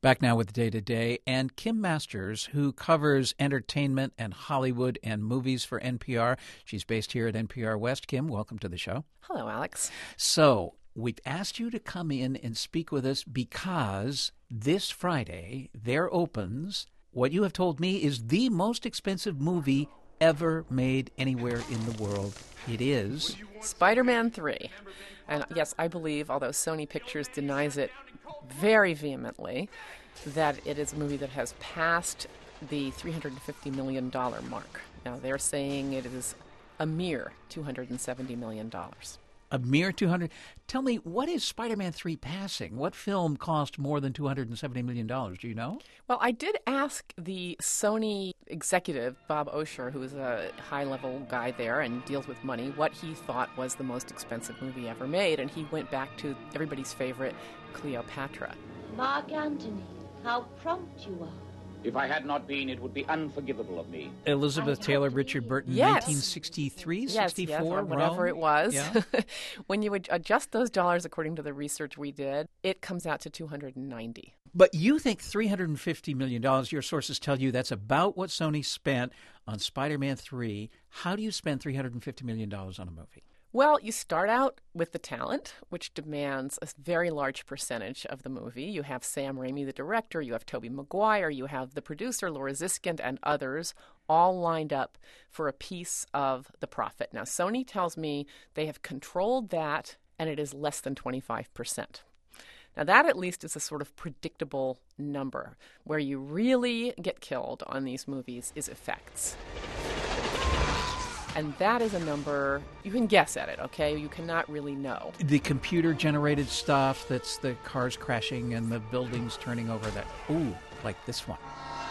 Back now with Day to Day, and Kim Masters, who covers entertainment and Hollywood and movies for NPR. She's based here at NPR West. Kim, welcome to the show. Hello, Alex. So we've asked you to come in and speak with us because this Friday there opens what you have told me is the most expensive movie ever made anywhere in the world. It is Spider-Man 3. And yes, I believe, although Sony Pictures denies it very vehemently, that it is a movie that has passed the $350 million mark. Now, they're saying it is a mere $270 million. a mere 200. Tell me, what is Spider-Man 3 passing? What film cost more than $270 million? Do you know? Well, I did ask the Sony executive, Bob Osher, who is a high-level guy there and deals with money, what he thought was the most expensive movie ever made, and he went back to everybody's favorite, Cleopatra. Mark Antony, how prompt you are. If I had not been, it would be unforgivable of me. Elizabeth Taylor, Richard Burton, Yes. 1963, Yes, 64, or whatever Rome? it was. Yeah. When you would adjust those dollars according to the research we did, it comes out to 290. But you think $350 million, your sources tell you that's about what Sony spent on Spider-Man 3. How do you spend $350 million on a movie? Well, you start out with the talent, which demands a very large percentage of the movie. You have Sam Raimi, the director, you have Tobey Maguire, you have the producer, Laura Ziskind, and others all lined up for a piece of the profit. Now, Sony tells me they have controlled that, and it is less than 25%. Now, that at least is a sort of predictable number. Where you really get killed on these movies is effects. And that is a number, you can guess at it, okay? You cannot really know. The computer-generated stuff, that's the cars crashing and the buildings turning over, that, ooh, like this one.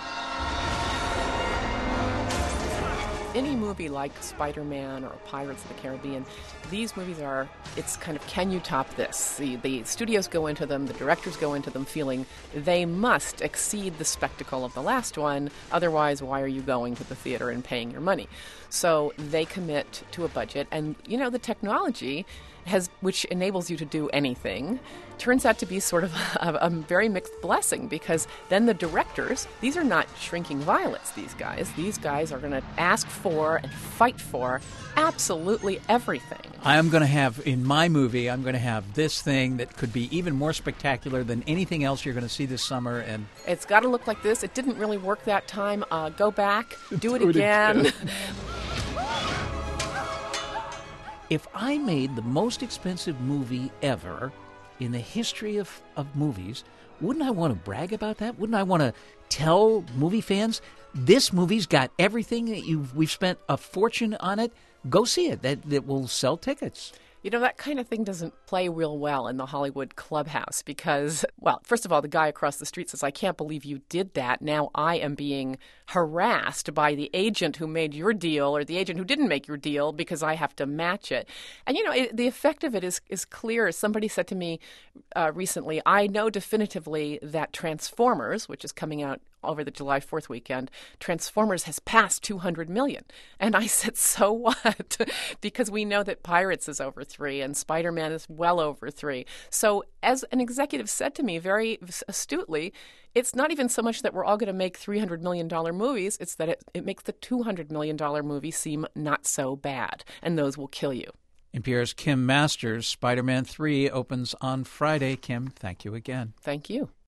Any movie like Spider-Man or Pirates of the Caribbean, these movies are, it's kind of, can you top this? The studios go into them, the directors go into them feeling they must exceed the spectacle of the last one, otherwise why are you going to the theater and paying your money? So they commit to a budget, and you know, the technology which enables you to do anything, turns out to be sort of a very mixed blessing, because then the directors, these are not shrinking violets, these guys are going to ask for and fight for absolutely everything. I'm going to have, in my movie, I'm going to have this thing that could be even more spectacular than anything else you're going to see this summer. And it's got to look like this. It didn't really work that time. Go back, do it again. If I made the most expensive movie ever in the history of movies, wouldn't I want to brag about that? Wouldn't I want to tell movie fans, this movie's got everything that we've spent a fortune on it? Go see it. That will sell tickets. You know, that kind of thing doesn't play real well in the Hollywood clubhouse because, well, first of all, the guy across the street says, I can't believe you did that. Now I am being harassed by the agent who made your deal or the agent who didn't make your deal because I have to match it. And, you know, the effect of it is clear. Somebody said to me recently, I know definitively that Transformers, which is coming out over the July 4th weekend, Transformers has passed 200 million. And I said, so what? Because we know that Pirates is over 3 and Spider-Man is well over 3. So as an executive said to me very astutely, it's not even so much that we're all going to make $300 million movies, it's that it makes the $200 million movie seem not so bad. And those will kill you. NPR's Kim Masters, Spider-Man 3 opens on Friday. Kim, thank you again. Thank you.